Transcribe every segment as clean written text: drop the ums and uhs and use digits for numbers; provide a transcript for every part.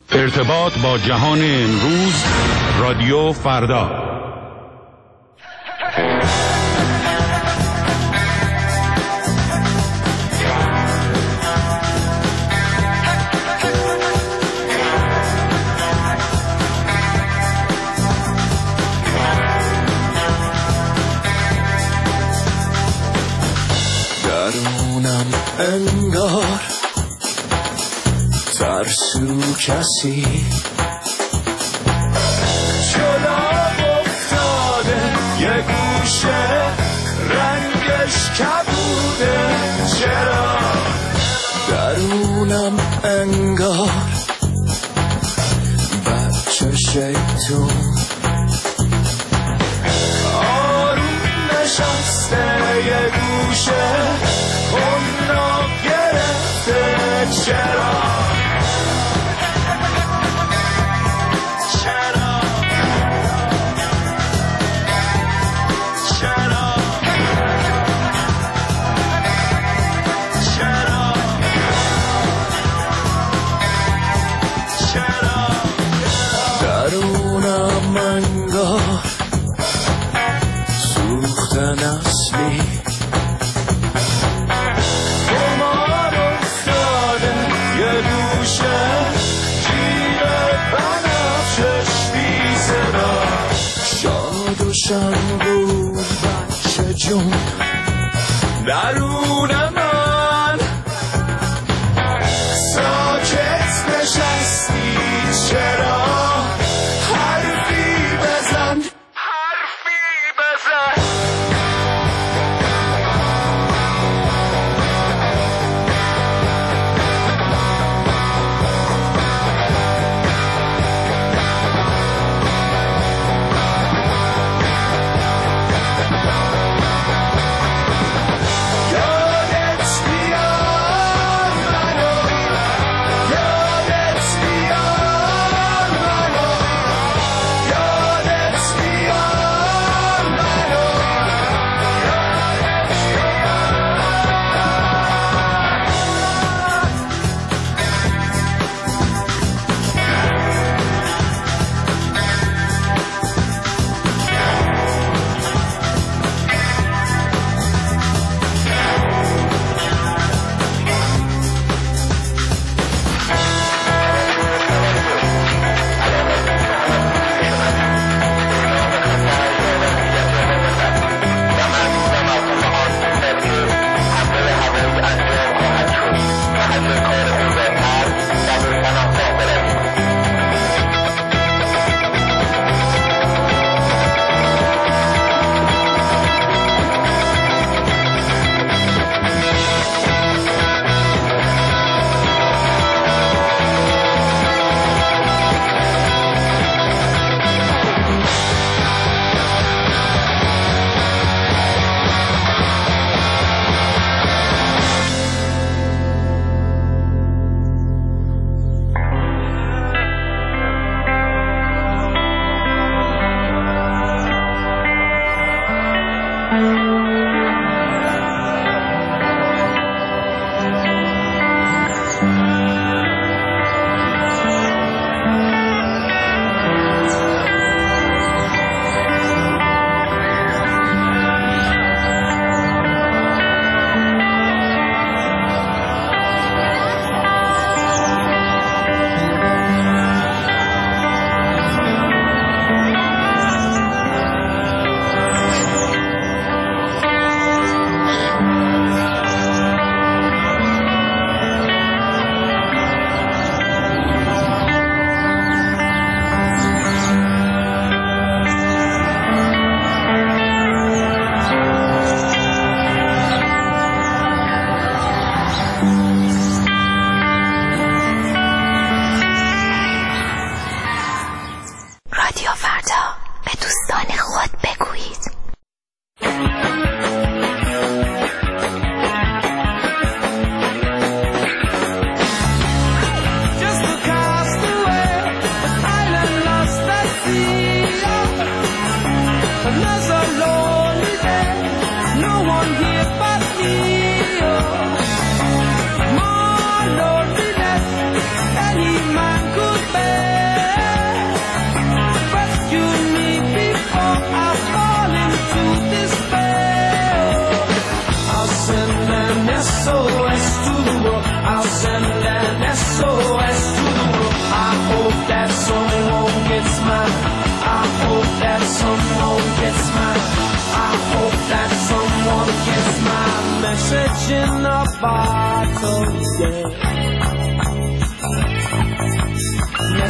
ارتباط با جهان امروز، رادیو فردا. درونم انگار ترسو کسی جلو افتاده، یه گوشه رنگش کبوده. چرا درونم انگار بچه شیطون آروم نشسته، یه گوشه اونو گرفته. چرا درونم انگار سوختن اصلی گمان افتاده، یه گوشه جیب بنفشش بی صدا. شاد و شنگول بچه جون درون من ساکت نشستی. چرا حرفی بزن.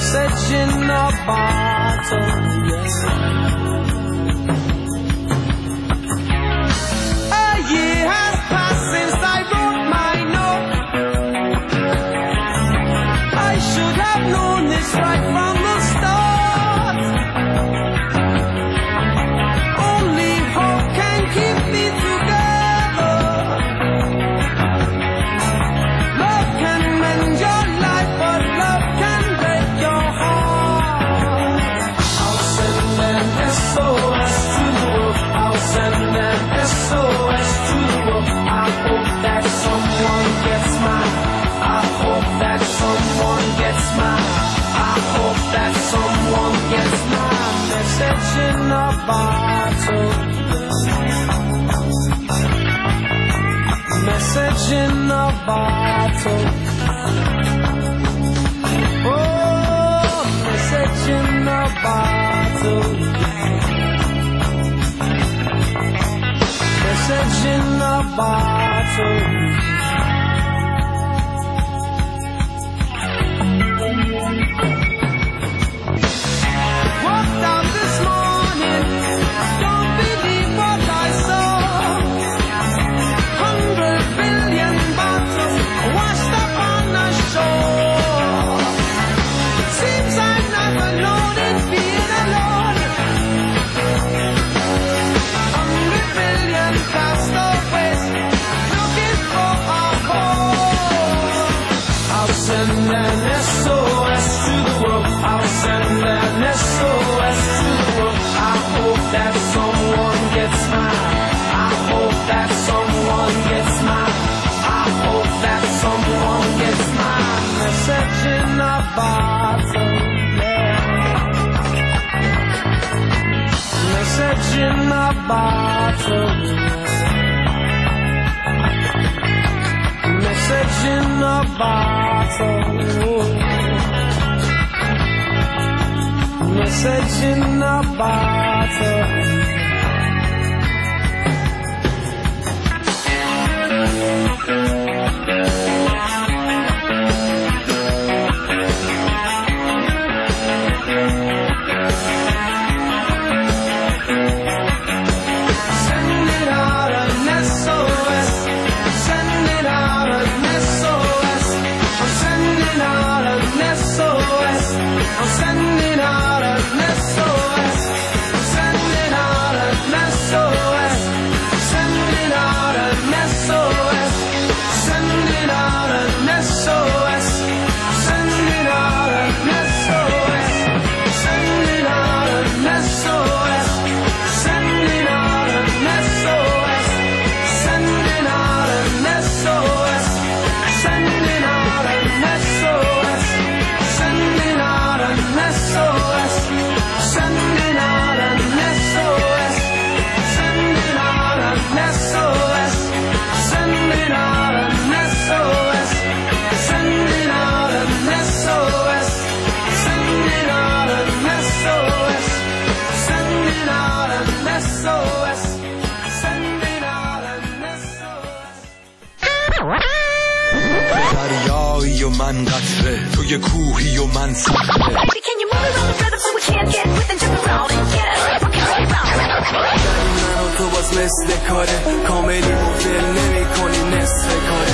message in a bottle, yeah. A year has passed since I wrote my note. I should have known this right from the start. Only hope can keep me together. Love can mend your life, but love can break your heart. I'll send an SOS to the world. I'll send an SOS to the world. I hope that someone gets mine. I hope that someone gets mine. I hope that someone gets my message in a bottle. Message in a bottle. Oh, message in a bottle. Message in a bottle. Walked out this morning, don't believe what I saw. 100 billion bottles washed up on the shore. Seems I've never known it being alone. 100 billion castaways looking for a home. I'll send an SOS to the world. I'll send an SOS to the world. I hope that someone gets mine. I hope that someone gets mine. I hope that someone gets mine. Message in a bottle, yeah. Message in a bottle. Message in a bottle. Message in a bottle. Send it out an SOS. Send it out an SOS. I'm sending out an SOS. I'm sending out an SOS. I'm sending out an SOS. Sending out an SOS. Sending out an SOS. Sending out an SOS. Sending out an SOS. Sending out an SOS. Sending out an SOS. Sending out an SOS. Sending out an SOS. Sending out an SOS. Sending out an SOS. Sending out an SOS. Sending out an SOS. Sending out an SOS. Sending out an SOS. Sending out an SOS. دریایی و من قطره، توی کوهی و من صخره. Baby, can you move it on the rhythm so we can't get with and jump around and get it? Okay, من و تو باز مثل کاره، کاملی مفل نمی کنی نصف کاره.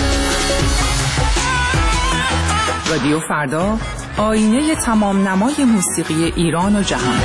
رادیو فردا، آینه تمام نمای موسیقی ایران و جهان.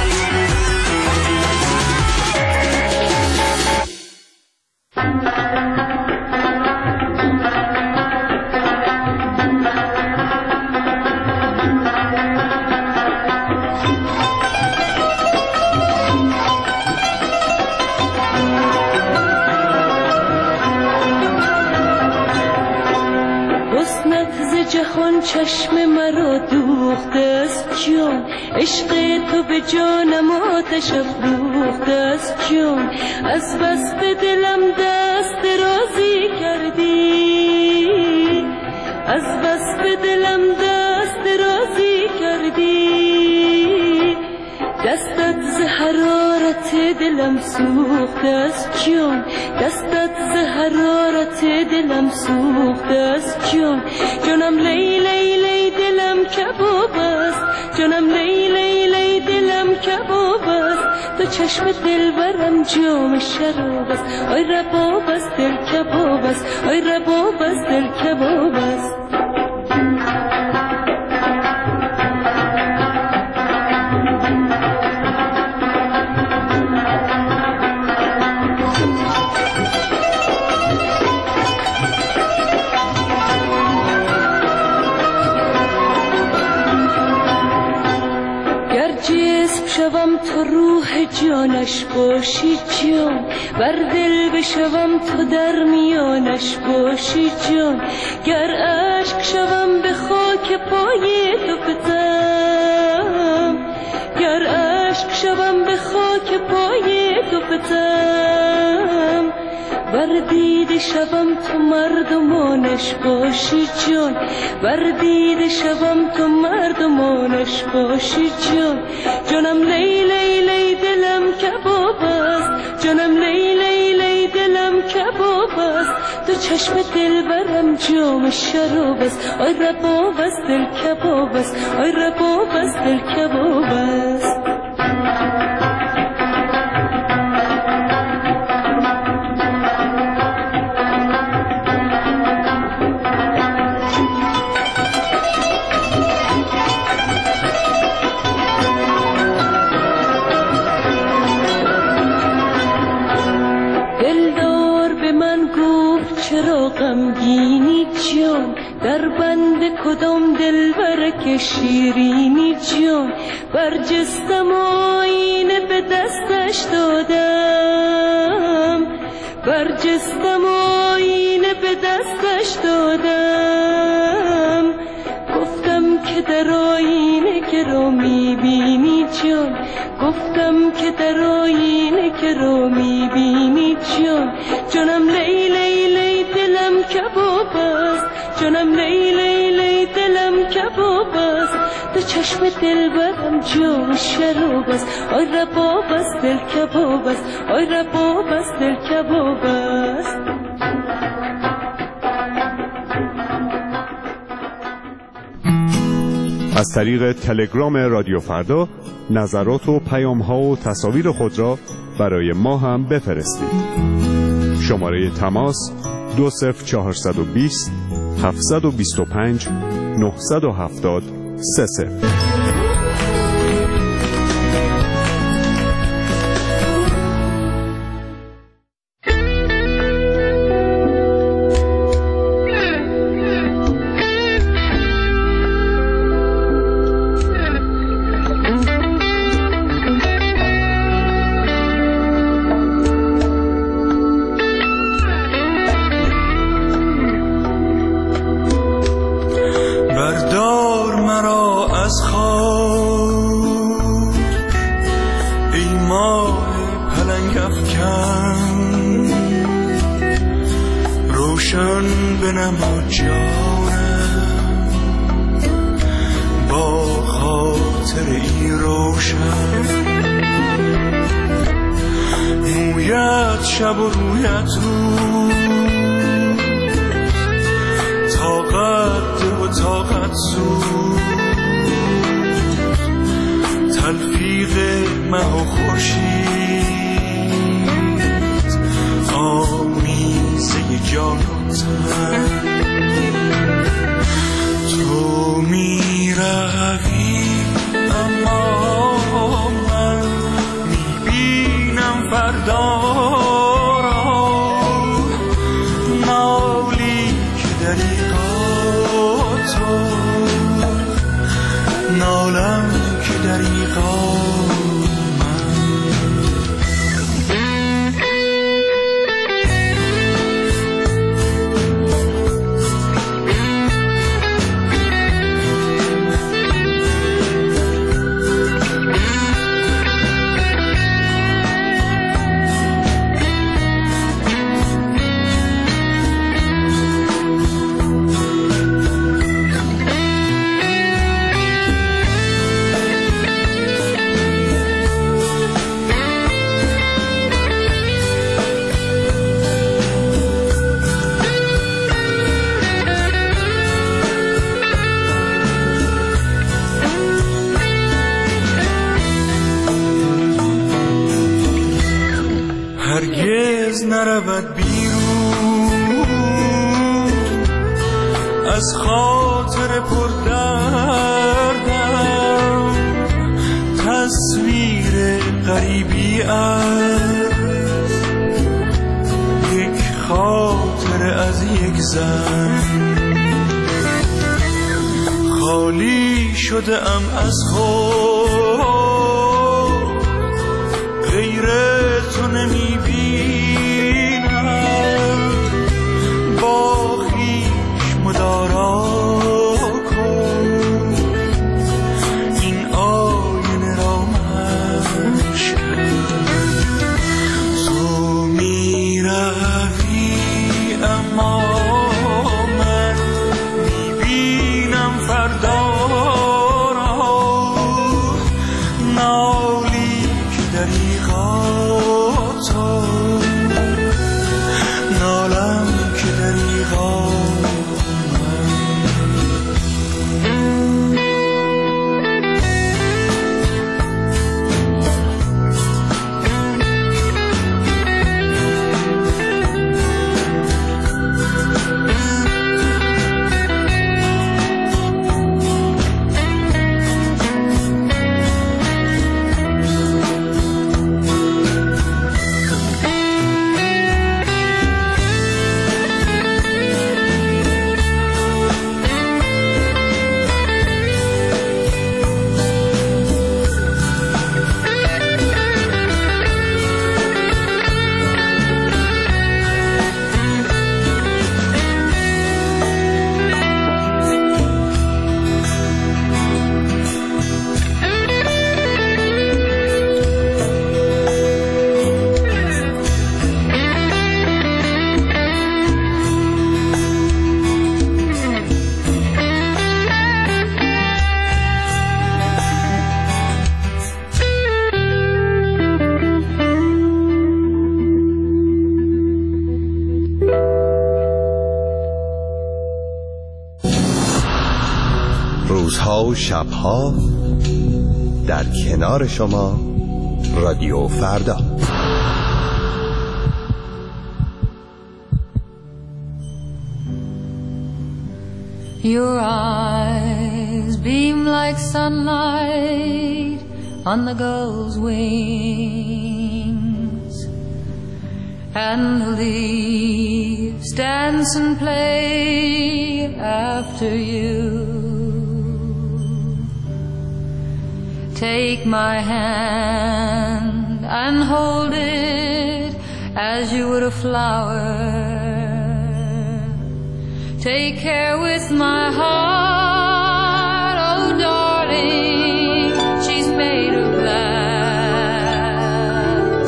جهان چشم مرا دوخته است جان، عشق تو به جانم آتش افروخته است جان. از بس به دلم دست درازی کردی، از بس به دلم دست درازی کردی. دستت ز حرارت دلم سوخته است جان، دستت ز حرارت دلم سوخته است جان. جانم لی لی لی دلم کباب است، جانم لی لی دلم کباب است، تو چشم دلبرم جام شراب است. آی رباب است دل کباب است، آی رباب است دل کباب است. شوم تو روح جانش باشی جان، بر دل بشوم تو در میانش باشی جان. گر عشق شوم به خاک پای تو فتم، گر عشق شوم به خاک پای تو فتم. بر دیده شوم تو مردمانش باشی جان، بر دیده شوم تو مردمانش باشی جان. جانم لی لی لی دلم کباب است، جانم لی لی لی دلم کباب است. تو چشم دلبرم جام شراب است، آی رباب است دل کباب است، آی رباب است دل کباب است. چرا غمگینی جان، در بند کدام دلبر شیرینی جان. برجستم آینه به دستش دادم، برجستم آینه به دستش دادم. گفتم که در آینه که رو میبینی جان، گفتم که در آینه که رو میبینی جان. جانم لی لی لی دلم کباب است، جانم لی لی لی دلم کباب است. تو چشم دلبرم جام شراب است، آی رباب است دل کباب است، آی رباب است دل کباب است. از طریق تلگرام رادیو فردا نظرات و پیام‌ها و تصاویر خود را برای ما هم بفرستید. شماره تماس 20420 725 970 30. شب و رویت رو طاقت و طاقت زود تلفیق مه و خورشید آمیزه جان و تن تو میروی اما من میبینم فردا نالم که دریغا نرود بیرون از خاطر پردردم، تصویر غریبی از یک خاطر از یک زن. خالی شده ام از خود، غیر تو نمیبینم، با خویش مدارا کن این آینه را مشکن. تو میروی اما من میبینم فردا را، نالی که دریغا تو، نالم که دریغا روزها و شبها در کنار شما رادیو فردا. Your eyes beam like sunlight on the gull's wings, and the leaves dance and play after you. Take my hand and hold it as you would a flower. Take care with my heart, oh darling, she's made of glass.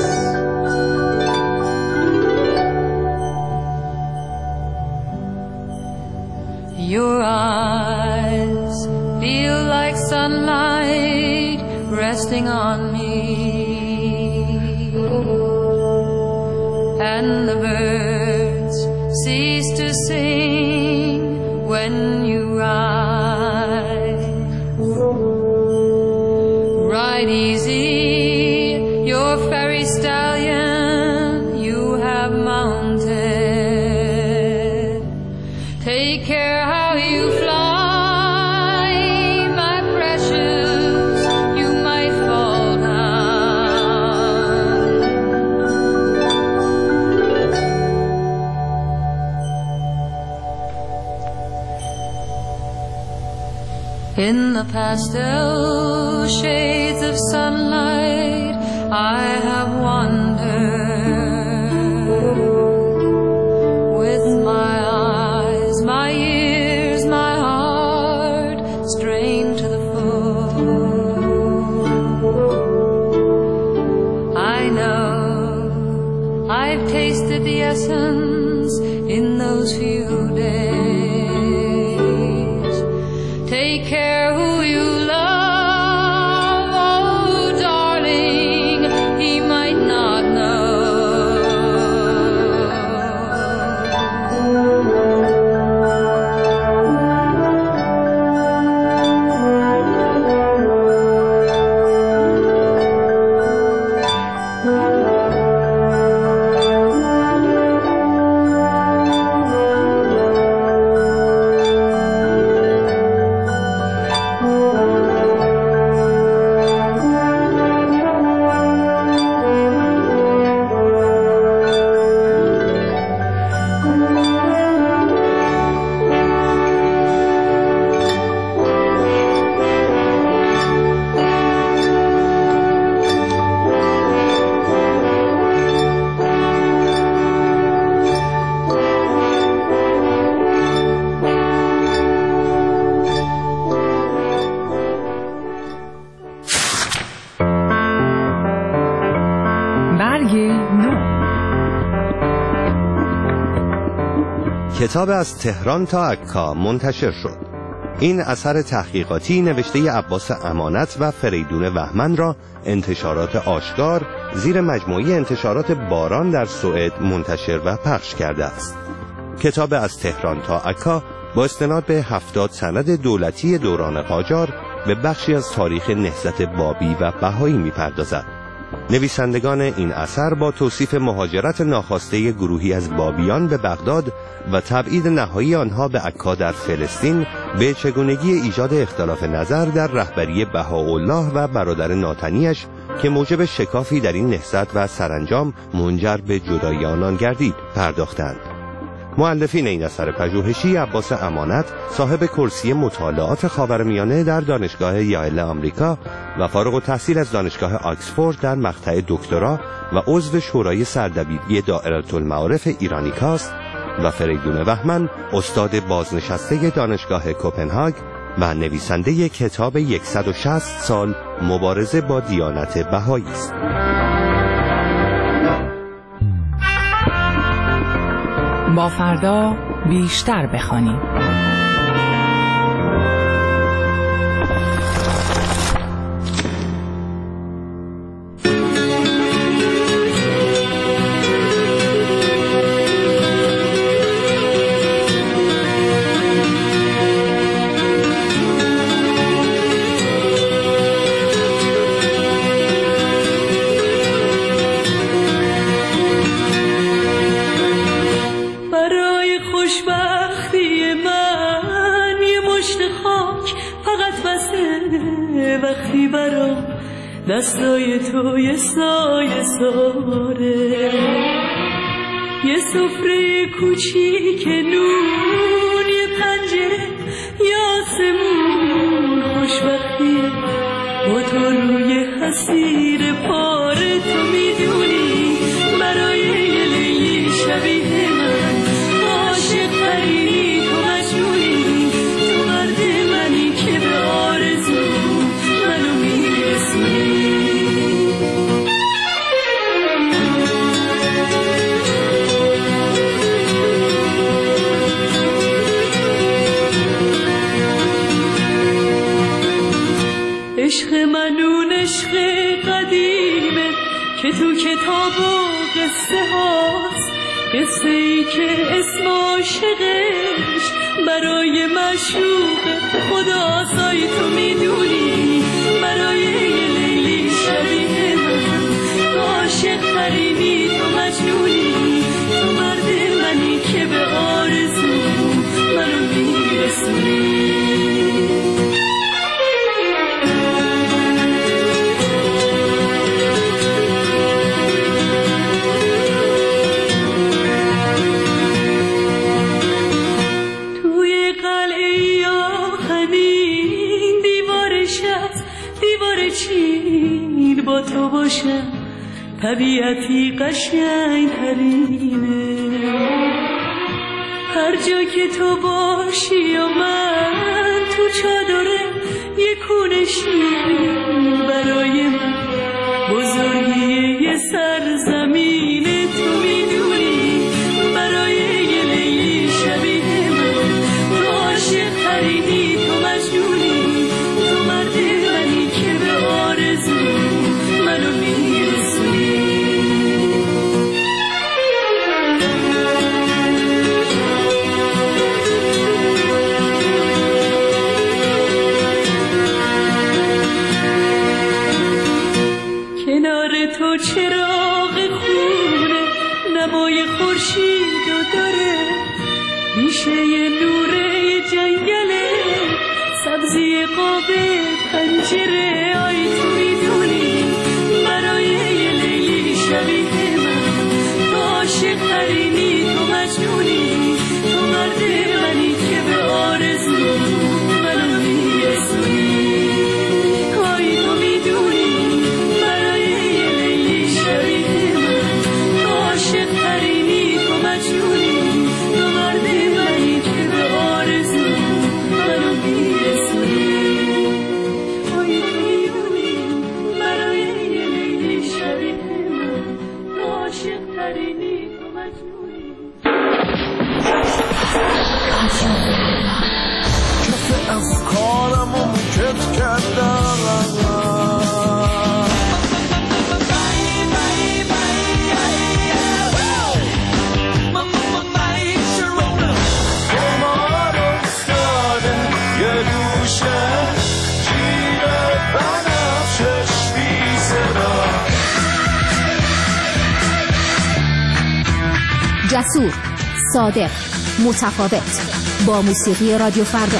Your eyes feel like sunlight resting on me, and the birds cease to sing when you ride. Ride easy, your fairy stallion you have mounted. Take care how you fly, my precious, you might fall down. In the pastel shades of sunlight I have wandered, with my eyes, my ears, my heart strained to the full. I know I've tasted the essence in those few days. Take care who you love, oh darling, he might not know. کتاب از تهران تا عکا منتشر شد. این اثر تحقیقاتی نوشته عباس امانت و فریدون وهمن را انتشارات آشکار زیر مجموعه انتشارات باران در سوئد منتشر و پخش کرده است. کتاب از تهران تا عکا با استناد به 70 سند دولتی دوران قاجار به بخشی از تاریخ نهضت بابی و بهایی می‌پردازد. نویسندگان این اثر با توصیف مهاجرت ناخواسته گروهی از بابیان به بغداد و تبعید نهایی آنها به عکا در فلسطین به چگونگی ایجاد اختلاف نظر در رهبری بهاءالله و برادر ناتنیش که موجب شکافی در این نهضت و سرانجام منجر به جدایی آنان گردید پرداختند. مؤلفین این اثر پژوهشی عباس امانت صاحب کرسی مطالعات خاورمیانه در دانشگاه یایل آمریکا و فارغ التحصیل از دانشگاه آکسفورد در مقطع دکترا و عضو شورای سردبیری دائره المعارف ایرانیکاست و فریدون وهمن استاد بازنشسته دانشگاه کوپنهاگ و نویسنده کتاب 160 سال مبارزه با دیانت بهایی است. با فردا بیشتر بخوانیم. وقتی برام دستای تو یه سایه ساره، یه سفره کوچیک نون، یه پنجره یه آسمون خوشبختیه با تو روی حسیر پاره. تو میدونی برای یه لیلی شبیه من عاشق تری، تو مجنونی، تو مرد منی که به آرزو منو میرسونی. عشق منون عشق قدیمه که تو کتاب و قصه هاست، قصه ای که اسم عاشقش برای معشوق خداست. تو میدونی برای یه لیلی شبیه من عاشق ترینی، تو مجنونی، تو مرد منی که به آرزو منو میرسونی. با تو باشم طبیعتی قشنگ ترینه، هر جا که تو باشی و من تو چادره یه کونه شیرین برای من بزرگی یه سرزمینه. تو میدونی برای یه لیلی شبیه من تو عاشق ترینی، تو مجنونی، تو مرد منی که به آرزو منو میرسونی. کنار تو چراغ خونه نمای خورشید داره، بیشه نوره جنگله سبزی قاب پنجره. آی تو میدونی برای یه لیلی شبیه من تو عاشق ترینی، تو مجنونی، تو مرد منی که به آرزو منو میرسونی. آی تو میدونی برای یه لیلی شبیه من تو عاشق ترینی، تو مجنونی، تو مرد منی که به آرزو منو میرسونی. آی تو میدونی جسور، صادق، متفاوت، با موسیقی رادیو فردا.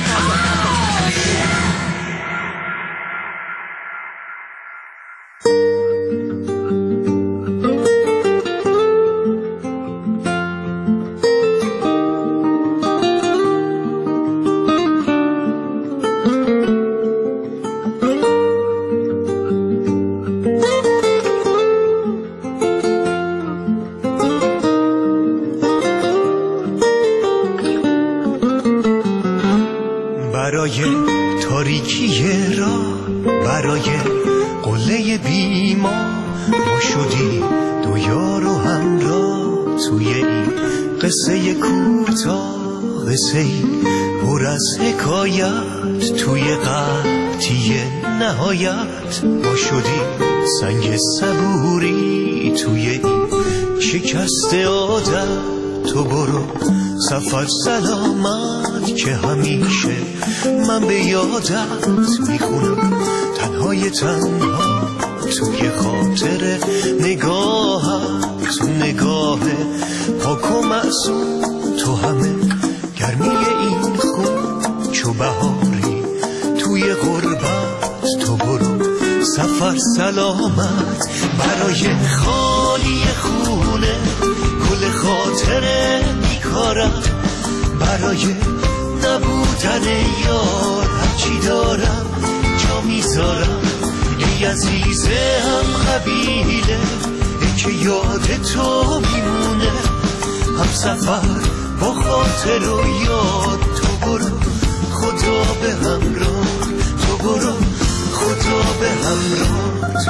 ما شدیم سنگ صبوری توی این شکست عادت. تو برو سفر سلامت که همیشه من به یادت میخونم تنهای تنها توی خاطر نگاهت. تو نگاه پاک و معصوم تو همه گرمی این خون چو بهاری توی غربت. تو برو سفر سلامت برای خالی خونه گل خاطر بیکارم. برای نبودن یار هرچی دارم جا میذارم. ای عزیزه هم قبیله ای که یاد تو میمونه. هم سفر با خاطر و یاد. تو برو خدا به همراه. تو برو خدا به همراهت.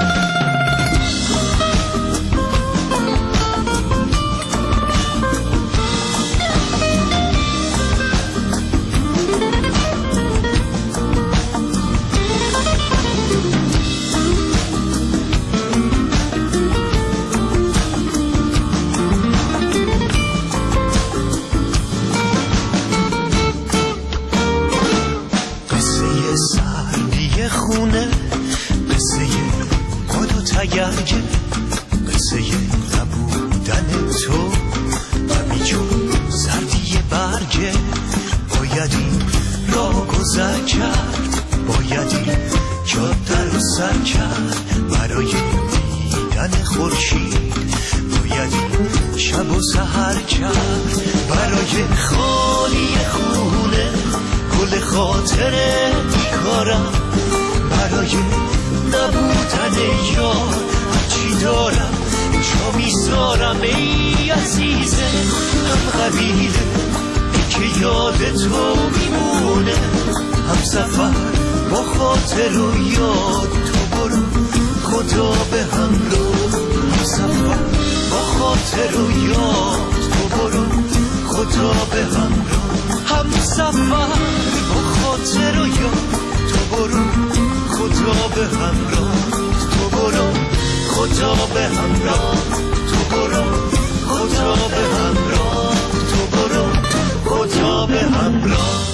قصه نبودن تو همینجور سردی برگه. بایدی را گذر کرد، بایدی جاده رو سر کرد. برای دیدن خورشید بایدی شب و سحر کرد. برای خالی خونه گل خاطر بیکارم. برای نبودن یار هرچی دارم جا میذارم. ای عزیزه هم قبیله که یاد تو میمونه. هم سفر با خاطر و یاد. تو برو خدا به همراه. هم سفر با خاطر و یاد. تو برو خدا به همراه. هم سفر با خاطر و یاد. تو برو خدا به همراه. تو برو خدا به همراه. تو برو خدا به همراه. تو برو خدا به همراه.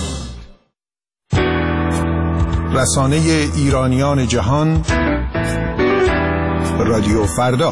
رسانه ایرانیان جهان رادیو فردا.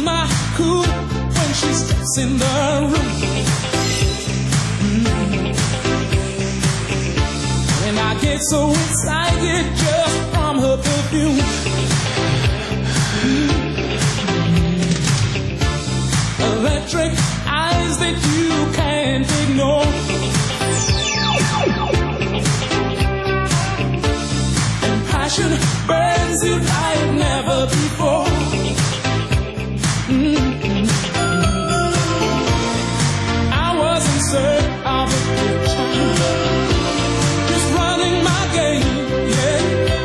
in the room. get so excited just from her perfume. Electric eyes that you can't ignore. And passion burns you like never before. I was in search of a picture, just running my game, yeah.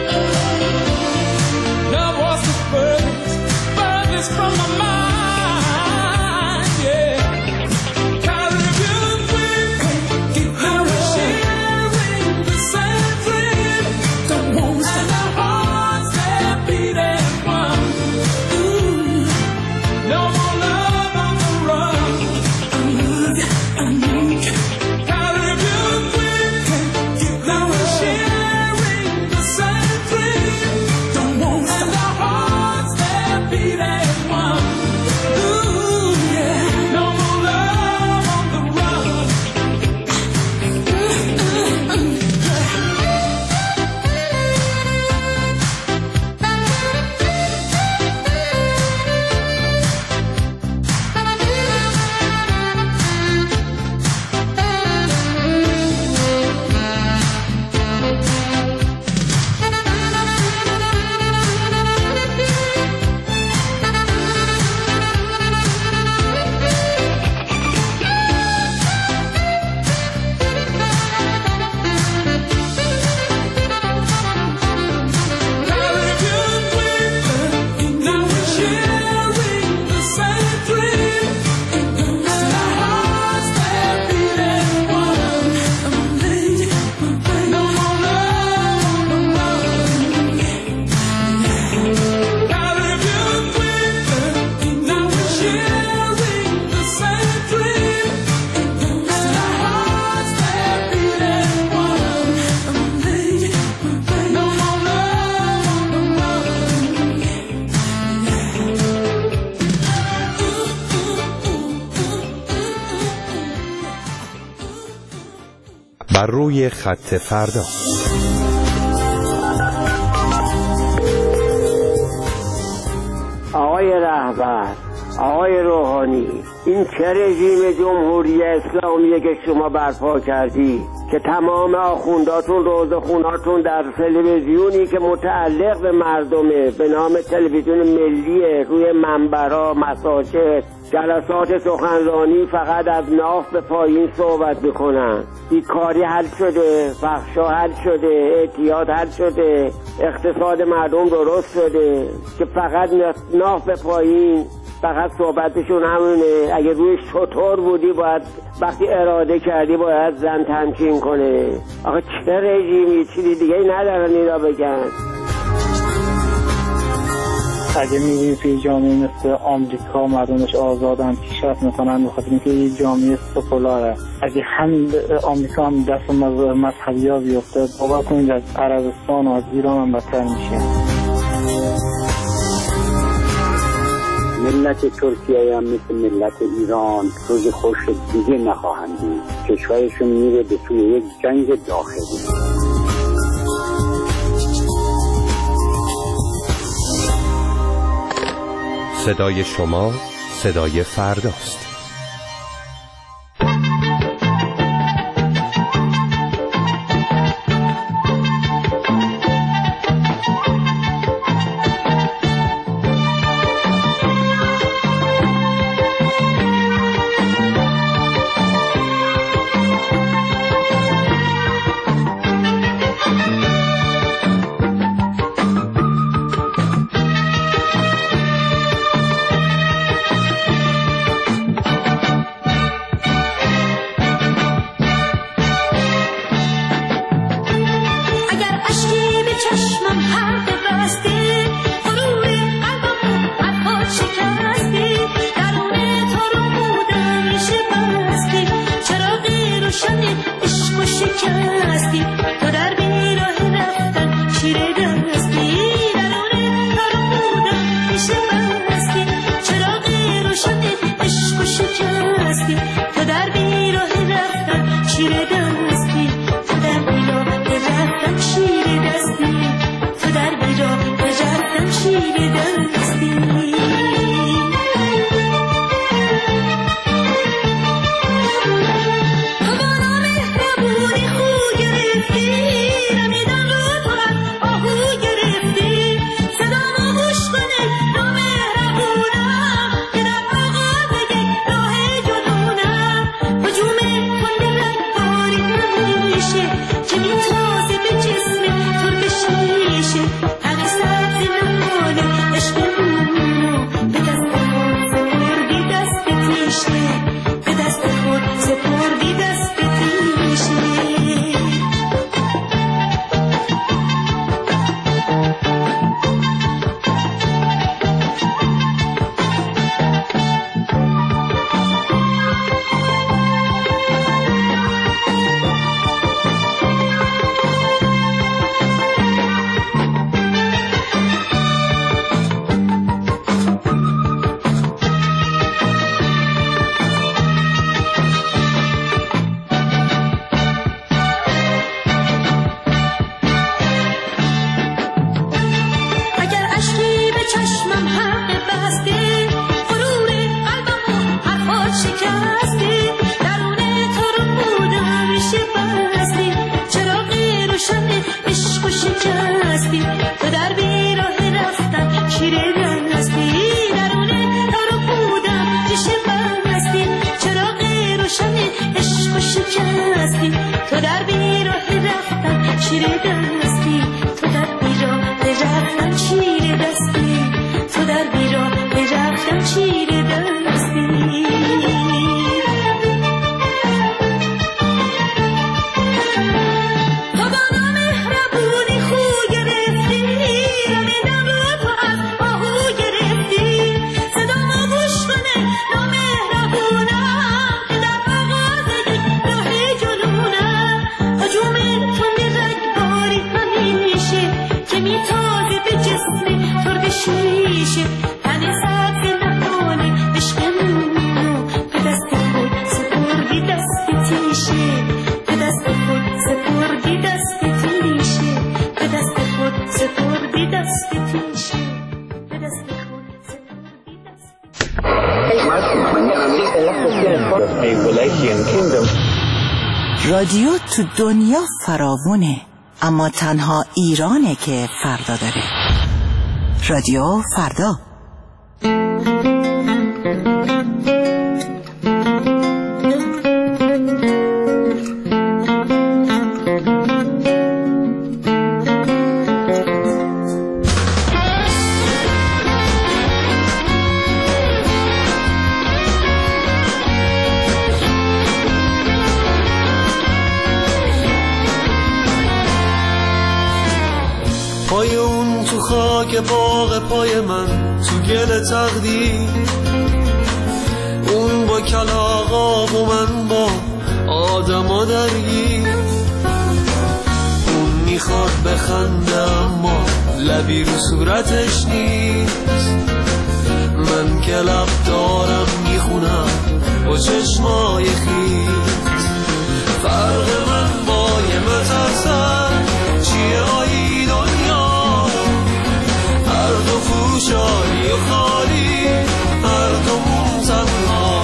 Love was the furthest from my mind, yeah. Caribbean dream, keep sharing the same dream. Don't want to and our hearts that beat as one. No more love on the run. I need you. Caribbean dream, keep sharing the same dream. Don't want to and our hearts that beat as one. No more love on the run. بر روی خط فردا. آقای رهبر، آقای روحانی، این چه رژیم جمهوری اسلامیه که شما برپا کردی که تمام آخونداتون روزخوناتون در تلویزیونی که متعلق به مردمه به نام تلویزیون ملیه روی منبرها، مساجد، جلسات سخنرانی فقط از ناف به پایین صحبت میکنن. بیکاری حل شده، فحشا حل شده، اعتیاد حل شده، اقتصاد مردم درست شده که فقط ناف به پایین، فقط صحبتشون همونه. اگه روی شطور بودی باید وقتی اراده کردی باید زن تمکین کنه. آخه چه رژیمی، چیزی دیگه ندارن اینا بگن. اگه میبینی توی جامعه مثل آمریکا مردمش آزادن پیشرفت میکنن بخاطر اینکه یه جامعه سکولاره. اگه همین آمریکا هم دست مذهبی ها بیفته باور کنید از عربستان و از ایران هم بدتر میشه. ملت ترکیه هم مثل ملت ایران روز خوش دیگه نخواهند بود. کشورشون میره به سوی یک جنگ داخلی. صدای شما صدای فرداست. چشمم حق بسته غرور قلبمو حرفات شکسته درون تو رو بودم میشه بسته چراغ روشن عشق و شکستی تو در بیراه رفتن چیره دستی درون تو رو بودم میشه بسته چراغ روشن عشق و شکستی تو در بیراه رفتن چیره دستی تو در بیراه رفتن چیره دستی تو در بیراه رفتن چیره دستی تو با نامهربونی خو گرفتی رمیدم رو تو از آهو گرفتی صدامو گوش کنه نامهربونم که در مغازه یک راه جلونم هجوم تو رگباری همیشه که میتازه به جسم ترد شیشه تن سبز نهانی عشقمونو به دست خود سپردی دست تیشه به دست خود سپردی دست تیشه به دست خود سپردی دست تیشه به دست خود سپردی دست رادیو تو دنیا فراوونه اما تنها ایرانه که فردا داره. رادیو فردا. پای اون تو خاک باغ پای من تو گل تقدیر اون با کلاغا و من با آدما درگیر اون میخواد بخنده اما لبی رو صورتش نیست من که لب دارم میخونم با چشمای خیز فرق من با یه مترسن چیه آیی دنیا هر دو پوشانی و خالی هر دومون تنها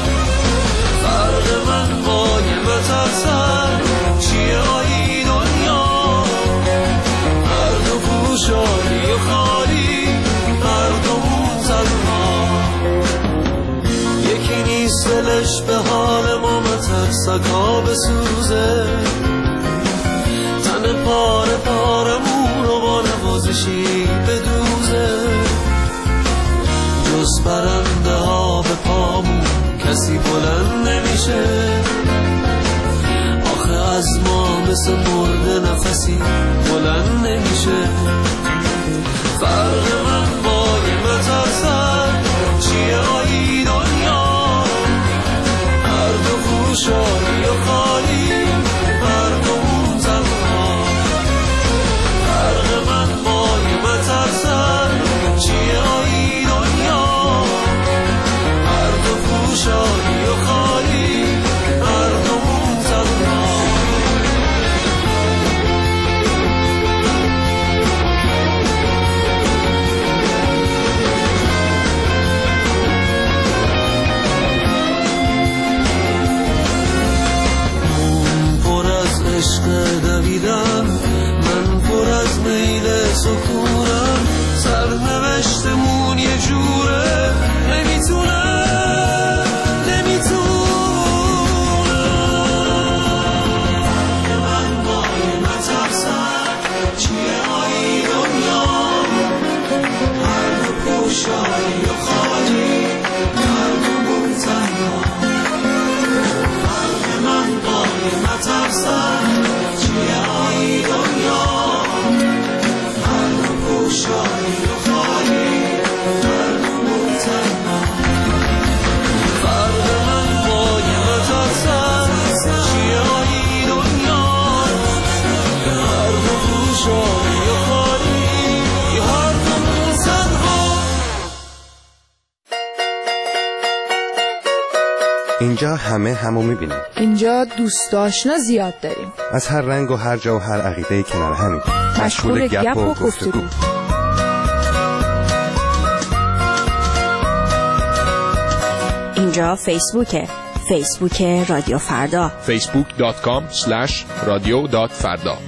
فرق من با یه مترسن چیه آیی دنیا هر دو پوشانی و خالی هر دومون تنها یکی نیست دلش به حال ما مترسکا بسوزه تن پاره پارمون رو با نوازشی بدوزه جز برنده ها به پامون کسی بلند نمیشه آخه از ما مثل مرده نفسی بلند نمیشه فرق من با یه مترسن چیه آیی دنیا هر دو پوشانی و خالی هر دومون تنها فرق من با یه مترسن چیه آیی دنیا هر دو پوشانی و خالی هر دومون تنها عشق دویدم من پر از میل سکونم سرنوشتمون یه جوره نمیتونم من باید مترسم چیه آیی دنیا هر دو پوشانی و خالی هر دو تنها فرق من باید مترسم چیه آیی دنیا هر دو پوشانی و خالی هر دو تنها فرق من باید مترسم چیه آیی دنیا هر دو پوشانی و خالی هر دو تنها اینجا همه همو میبینیم. اینجا دوست آشنا زیاد داریم. از هر رنگ و هر جا و هر عقیده کنار همین. مشغول گپ و گفتگو. اینجا فیسبوک رادیو فردا. facebook.com/radio.farda.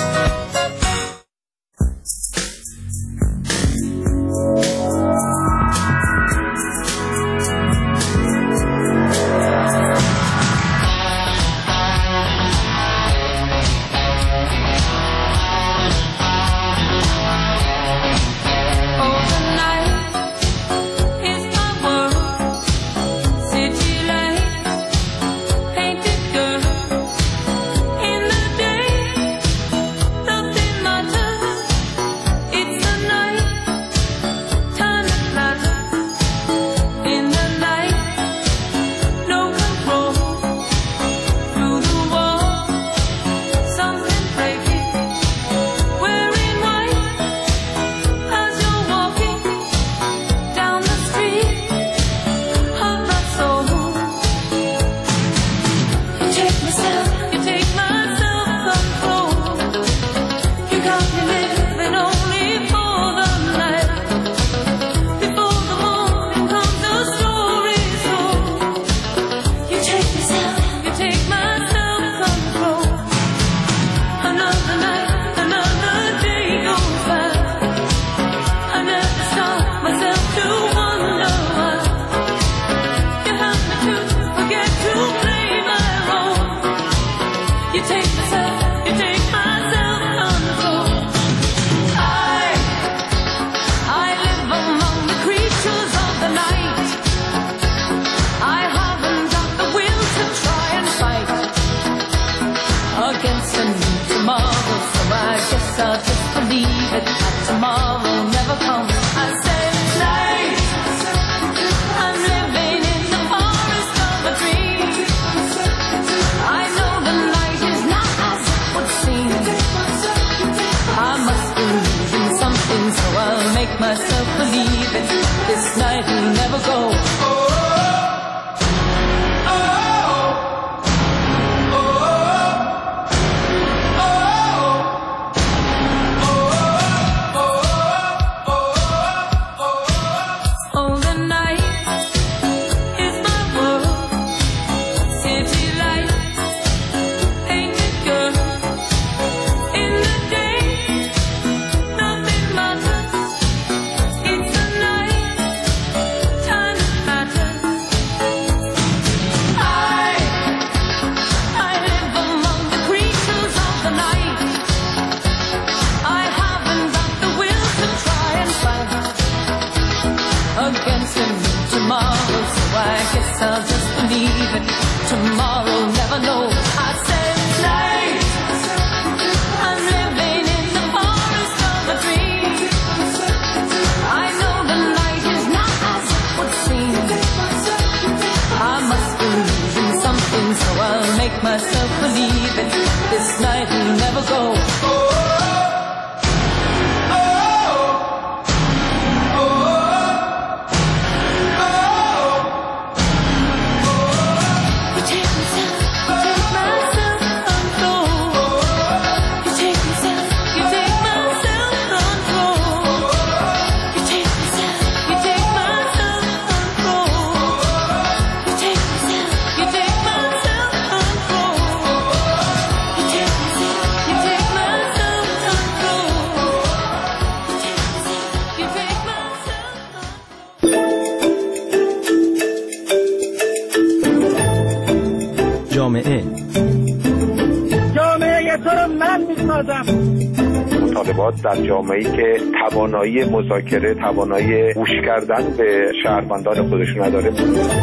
مطالبات در جامعه‌ای که توانایی مذاکره، توانایی گوش کردن به شهروندان خودش نداره.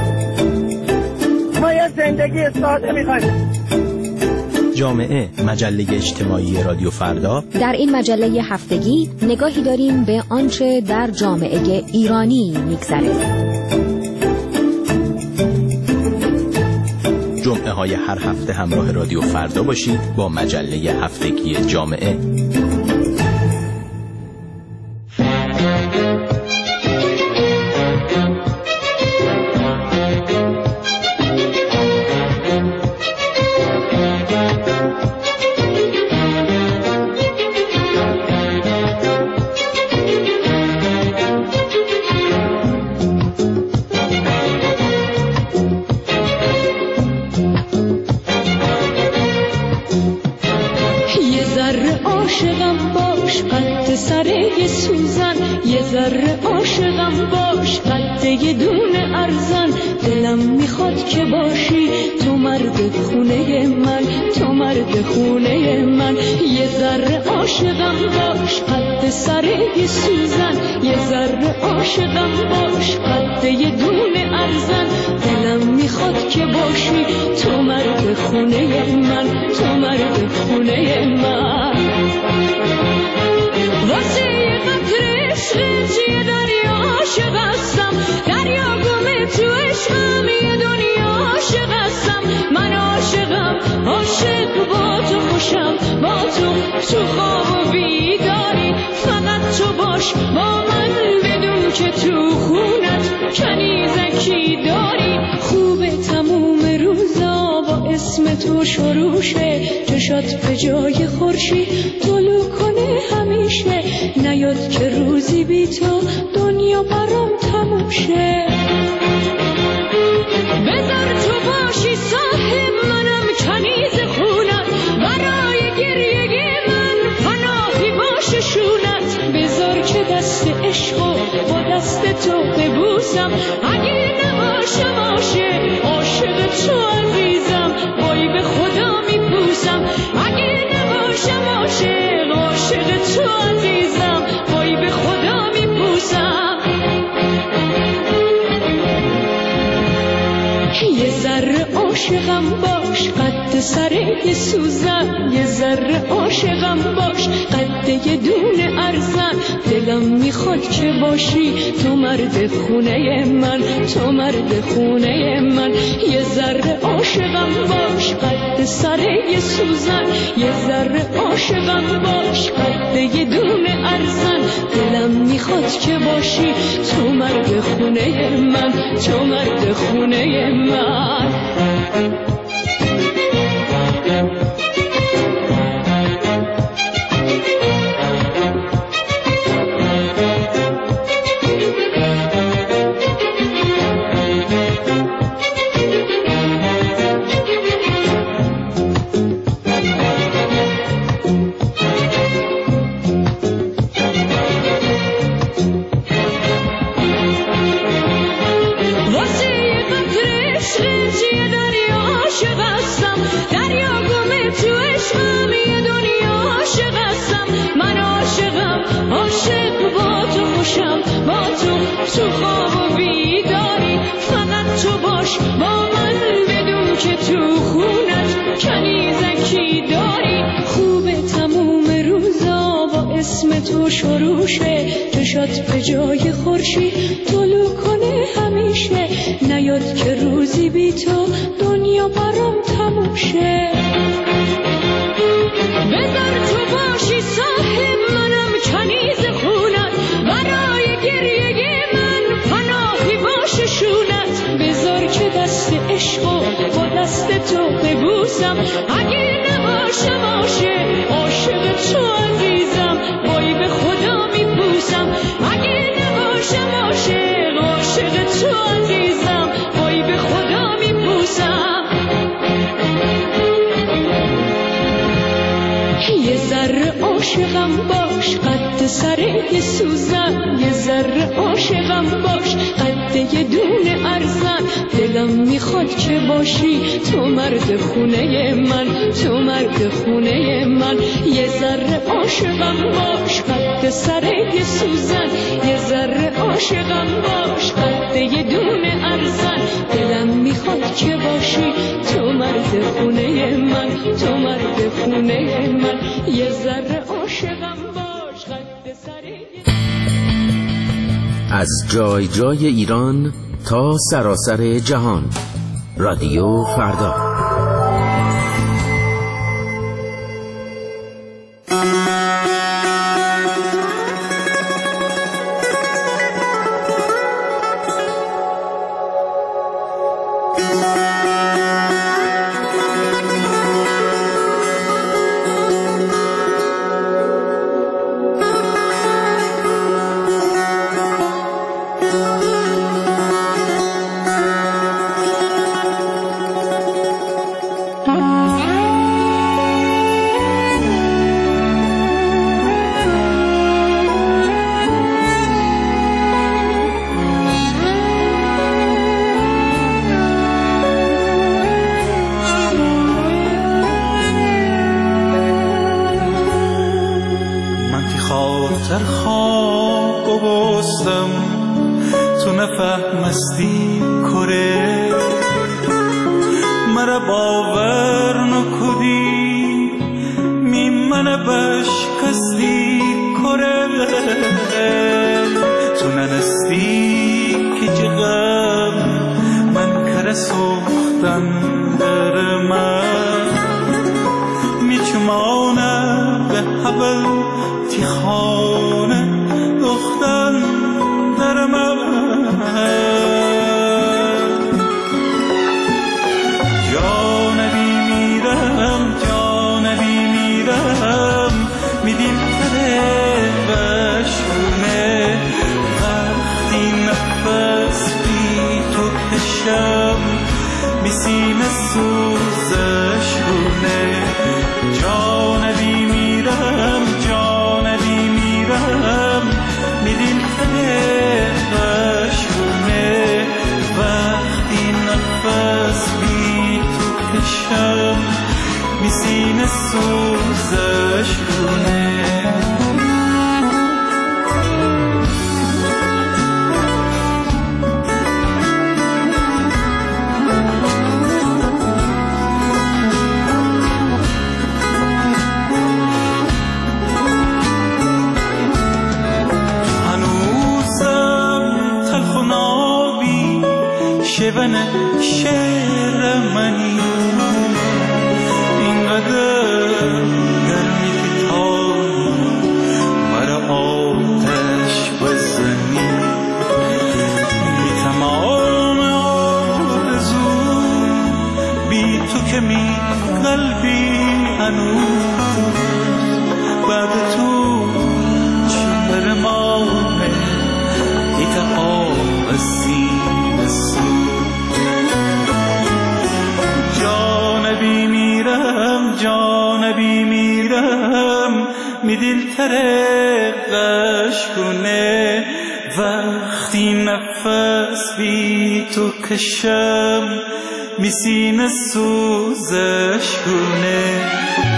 ما یه زندگی ساده می‌خوایم. جامعه، مجله اجتماعی رادیو فردا. در این مجله هفتگی نگاهی داریم به آنچه در جامعه ایرانی می‌گذره. جمعه های هر هفته همراه رادیو فردا باشید با مجله هفتگی جامعه. باش، قد یه دونه ارزن. دلم میخواد که باشی تو مرد خونه من، تو مرد خونه من. یه ذره عاشقم باش، قد سر یه سوزن. یه ذره عاشقم باش، قد یه دونه ارزن. دلم میخواد که باشی تو مرد خونه من، تو مرد خونه من. واسه یه قطره عشق یه دریا عاشق هستم، دریا گمه تو عشقم، یه دنیا عاشق هستم. من عاشقم، عاشق با تو خوشم، با تو خواب و بیداری. فقط تو باش با من، بدون که تو خونت کنیزکی داری. خوبه تموم روزا با اسم تو شروع شه، چشات به جای خورشید طلوع کنه همیشه. نیاد که روزی بی تو دنیا برام تموم شه. بذار تو باشی صاحب منم، کنیز خونت، برای گریه من پناهی باشه شونت. بذار که دست عشقو با دست تو ببوسم، اگه نباشم عاشق تو عزیزم، وای به خدا میپوسم. اگه نباشم عاشق تو عزیزم، وای به خدا میپوسم. یه ذره عاشقم باش، قد سر یه سوزن. یه ذره عاشقم باش، قد یه دونه ارزن. دلم میخواد که باشی تو مرد خونه من، تو مرد خونه من. یه ذره عاشقم باش، قد سر یه سوزن. یه ذره عاشقم باش، قد یه دونه ارزن. دلم میخواد که باشی تو مرد خونه من، تو مرد خونه من. تو خواب و بیداری. فقط تو باش با من، بدون که تو خونت کنیزکی داری. خوبه تموم روزا با اسم تو شروع شه، چشات به جای خورشید طلوع کنه همیشه. نیاد که روزی بی تو دنیا برام تموم شه. بذار تو باشی صاحب منم، کنیز خونت، برای گریه من پناهی باشه شونت. بذار که دست عشقو با دست تو ببوسم، اگه نباشم عاشق تو عزیزم، وای به خدا میپوسم. اگه نباشم عاشق تو عزیزم، وای به خدا میپوسم. یه ذره عاشقم باش، قد سر یه سوزن. یه ذره عاشقم باش، قد یه دونه ارزن. دلم میخواد که باشی تو مرد خونه من، تو مرد خونه من. یه ذره عاشقم باش، قد سر یه سوزن. یه ذره عاشقم باش، قد یه دونه ارزن. دلم میخواد که باشی تو مرد خونه من، تو مرد خونه من. یه ذره عاشقم باش، قد سر. از جای جای ایران تا سراسر جهان، رادیو فردا. نفهمستی کره مرا باور نکدی می من بشکستی کره تو ننستی که جغم من کره سوختن در من می چمانه به حبل تی خانه دختن در من جانبی میرم میدیم تره بشونه وقتی نفس بی تو کشم می سینه سوزشونه جانبی میرم میدیم تره بشونه وقتی نفس بی تو کشم می سینه سوزشونه شون شعر منی اینقدر گرمی که تا مرا آتش بزنی بی تمام آرزو بی تو که می قلبی هنوز بعد تو چهر ماه ایتقام سینه سو جانبی میرم می دل ترقش کنه وقتی نفس بی تو کشم می سینه سوزش کنه